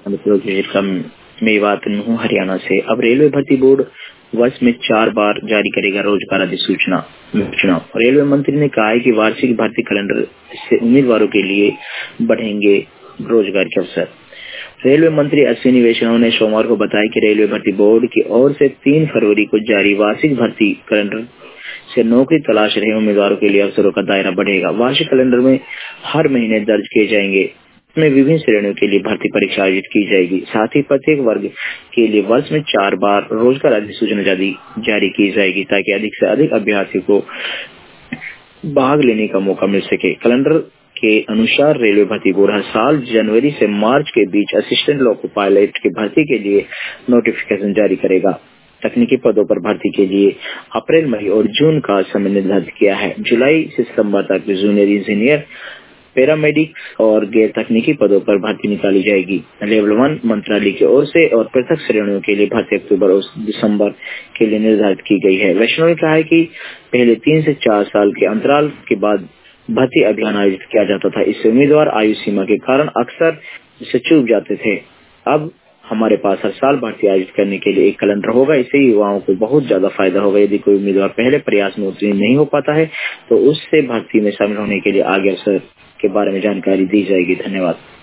मेवात हूँ हरियाणा से। अब रेलवे भर्ती बोर्ड वर्ष में 4 बार जारी करेगा रोजगार अधिसूचना। रेलवे मंत्री ने कहा है कि वार्षिक भर्ती कैलेंडर से उम्मीदवारों के लिए बढ़ेंगे रोजगार के अवसर। रेलवे मंत्री अश्विनी वैष्णव ने सोमवार को बताया कि रेलवे भर्ती बोर्ड की ओर से 3 फरवरी को जारी वार्षिक भर्ती कैलेंडर से नौकरी तलाश रहे उम्मीदवारों के लिए अवसरों का दायरा बढ़ेगा। वार्षिक कैलेंडर में हर महीने दर्ज किए जाएंगे। इसमें विभिन्न श्रेणियों के लिए भर्ती परीक्षा आयोजित की जाएगी। साथ ही प्रत्येक वर्ग के लिए वर्ष में 4 बार रोजगार अधिसूचना जारी की जाएगी ताकि अधिक से अधिक अभ्यर्थियों को भाग लेने का मौका मिल सके। कैलेंडर के अनुसार रेलवे भर्ती बोर्ड हर साल जनवरी से मार्च के बीच असिस्टेंट लोको पायलट की भर्ती के लिए नोटिफिकेशन जारी करेगा। तकनीकी पदों पर भर्ती के लिए अप्रैल, मई और जून का समय निर्धारित किया है। जुलाई से सितंबर तक जूनियर इंजीनियर, पैरामेडिक्स और गैर तकनीकी पदों पर भर्ती निकाली जाएगी। लेवल 1 मंत्रालय की ओर से और पृथक श्रेणियों के लिए भर्ती अक्टूबर और दिसंबर के लिए निर्धारित की गई है। वैष्णव ने कहा है कि पहले 3 से 4 साल के अंतराल के बाद भर्ती अभियान आयोजित किया जाता था। इससे उम्मीदवार आयु सीमा के कारण अक्सर इससे चूक जाते थे। अब हमारे पास हर साल भर्ती आयोजित करने के लिए एक कैलेंडर होगा। इससे युवाओं को बहुत ज्यादा फायदा होगा। यदि कोई उम्मीदवार पहले प्रयास में उत्तीर्ण नहीं हो पाता है तो उससे भर्ती में शामिल होने के लिए आगे अवसर के बारे में जानकारी दी जाएगी। धन्यवाद।